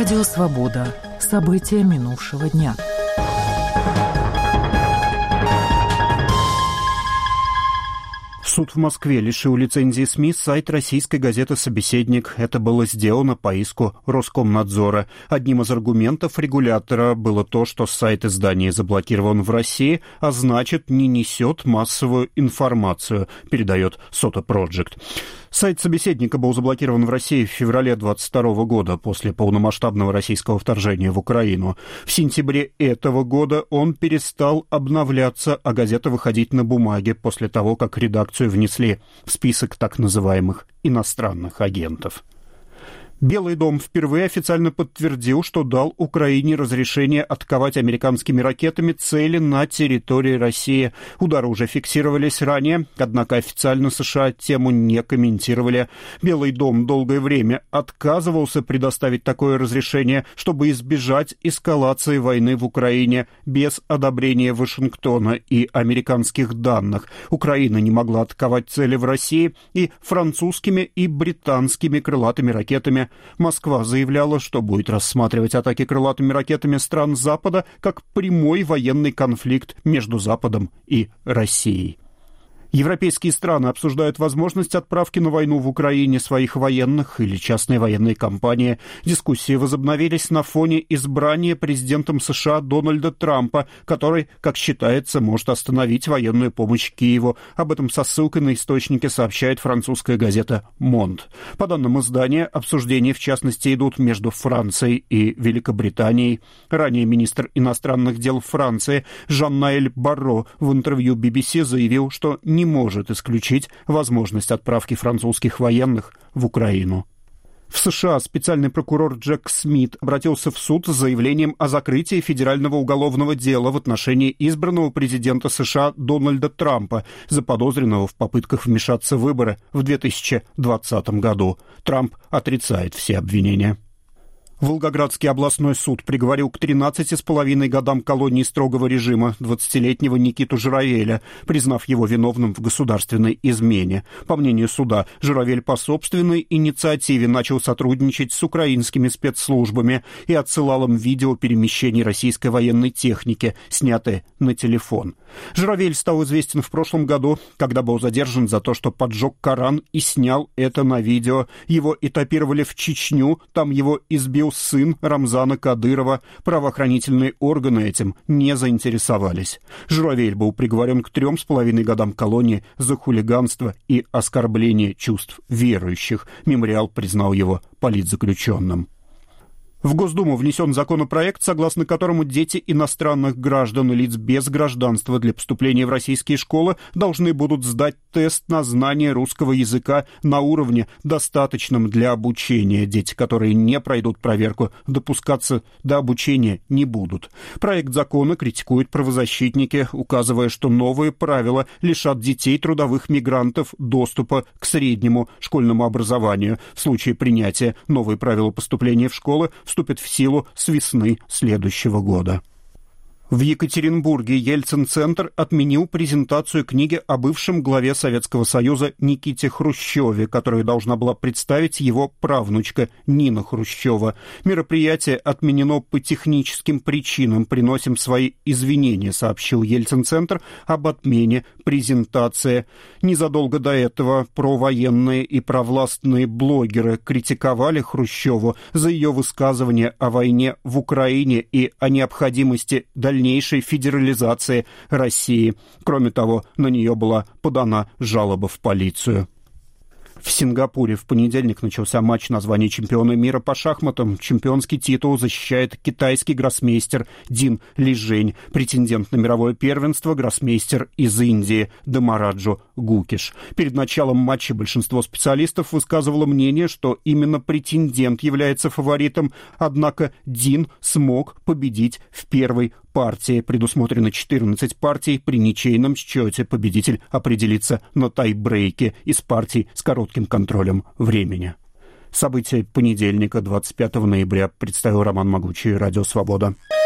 Радио «Свобода». События минувшего дня. Суд в Москве лишил лицензии СМИ сайт российской газеты «Собеседник». Это было сделано по иску Роскомнадзора. Одним из аргументов регулятора было то, что сайт издания заблокирован в России, а значит, не несет массовую информацию, передает Сота Проджект. Сайт «Собеседника» был заблокирован в России в феврале 2022 года после полномасштабного российского вторжения в Украину. В сентябре этого года он перестал обновляться, а газета выходить на бумаге после того, как редакцию внесли в список так называемых иностранных агентов. Белый дом впервые официально подтвердил, что дал Украине разрешение атаковать американскими ракетами цели на территории России. Удары уже фиксировались ранее, однако официально США тему не комментировали. Белый дом долгое время отказывался предоставить такое разрешение, чтобы избежать эскалации войны в Украине без одобрения Вашингтона и американских данных. Украина не могла атаковать цели в России и французскими и британскими крылатыми ракетами. Москва заявляла, что будет рассматривать атаки крылатыми ракетами стран Запада как прямой военный конфликт между Западом и Россией. Европейские страны обсуждают возможность отправки на войну в Украине своих военных или частные военные компании. Дискуссии возобновились на фоне избрания президентом США Дональда Трампа, который, как считается, может остановить военную помощь Киеву. Об этом со ссылкой на источники сообщает французская газета «Монд». По данным издания, обсуждения, в частности, идут между Францией и Великобританией. Ранее министр иностранных дел Франции Жан-Ноэль Барро в интервью BBC заявил, что не может исключить возможность отправки французских военных в Украину. В США специальный прокурор Джек Смит обратился в суд с заявлением о закрытии федерального уголовного дела в отношении избранного президента США Дональда Трампа, заподозренного в попытках вмешаться в выборы в 2020 году. Трамп отрицает все обвинения. Волгоградский областной суд приговорил к 13,5 годам колонии строгого режима 20-летнего Никиту Журавеля, признав его виновным в государственной измене. По мнению суда, Журавель по собственной инициативе начал сотрудничать с украинскими спецслужбами и отсылал им видео перемещений российской военной техники, снятые на телефон. Журавель стал известен в прошлом году, когда был задержан за то, что поджег Коран и снял это на видео. Его этапировали в Чечню, там его избил сын Рамзана Кадырова. Правоохранительные органы этим не заинтересовались. Журавель был приговорен к 3,5 годам колонии за хулиганство и оскорбление чувств верующих. Мемориал признал его политзаключенным. В Госдуму внесен законопроект, согласно которому дети иностранных граждан и лиц без гражданства для поступления в российские школы должны будут сдать тест на знание русского языка на уровне, достаточном для обучения. Дети, которые не пройдут проверку, допускаться до обучения не будут. Проект закона критикуют правозащитники, указывая, что новые правила лишат детей трудовых мигрантов доступа к среднему школьному образованию. В случае принятия новые правила поступления в школы вступит в силу с весны следующего года. В Екатеринбурге Ельцин-центр отменил презентацию книги о бывшем главе Советского Союза Никите Хрущеве, которую должна была представить его правнучка Нина Хрущева. Мероприятие отменено по техническим причинам. Приносим свои извинения, сообщил Ельцин-центр об отмене презентации. Незадолго до этого провоенные и провластные блогеры критиковали Хрущеву за ее высказывания о войне в Украине и о необходимости дальнейшей федерализации России. Кроме того, на нее была подана жалоба в полицию. В Сингапуре в понедельник начался матч на звание чемпиона мира по шахматам. Чемпионский титул защищает китайский гроссмейстер Дин Лижень. Претендент на мировое первенство — гроссмейстер из Индии Дамараджо Гукиш. Перед началом матча большинство специалистов высказывало мнение, что именно претендент является фаворитом, однако Дин смог победить в первой партии. Предусмотрено 14 партий. При ничейном счете победитель определится на тай-брейке из партий с коротким контролем времени. События понедельника, 25 ноября, представил Роман Могучий, Радио «Свобода».